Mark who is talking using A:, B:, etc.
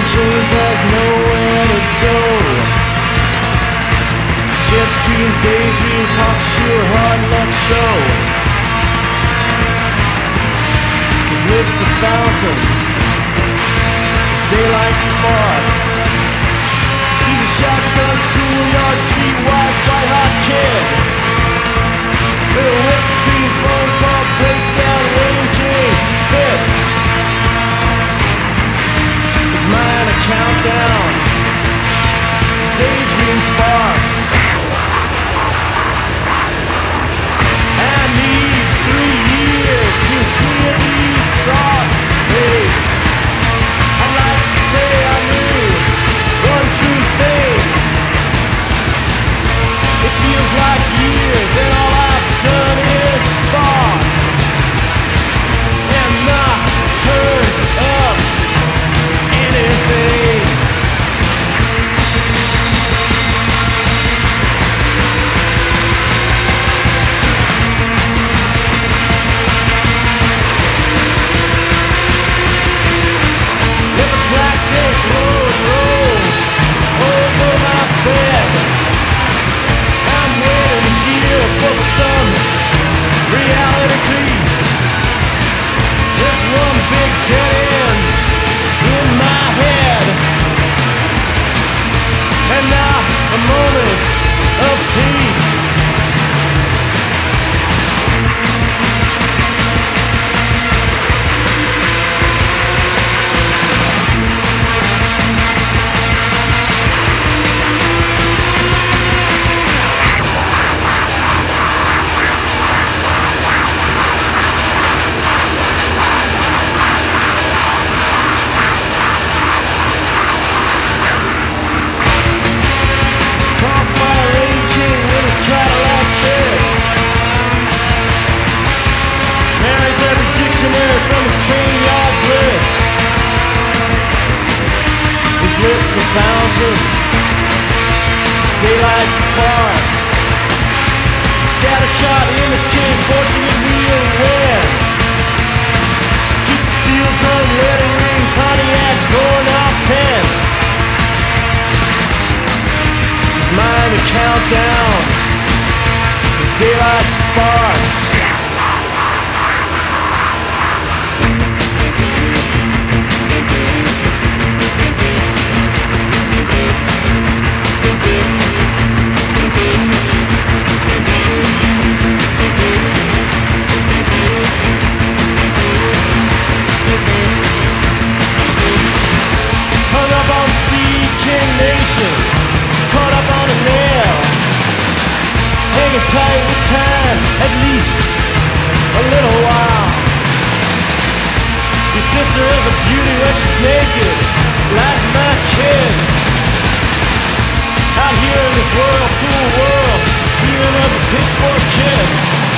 A: chains has nowhere to go. Jetstream, daydream, cocksure, hard luck show. His lips a fountain, his daylight sparks. He's a shotgun, schoolyard, streetwise, white-hot kid with a whipped cream phone call, breakdown, Rain King, fist. His mind a countdown, his daydream sparks. I need 3 years to clear these thoughts, babe. I'd like to say I knew one true thing. It feels like years and all I've done is fought and not turn up anything. Let the black tape roll over my bed. I'm waiting here for some reality grease. There's one big dead end in my head, and not a moment of peace. Crossfire Rain King with his Cadillac kid marries every dictionary from his train yard bliss. His lips a fountain, his daylight sparks. Scattershot image king, fortunate wheel win. Keeps a steel drum, wedding ring, Pontiac doorknob 10. Mind a countdown, his daylight sparks. Hung up on Speed King Nation, caught up on a nail, hanging tight with time, at least a little while. Your sister is a beauty when she's naked, like my kid. Out here in this whirlpool world, dreaming of a pitchfork kiss.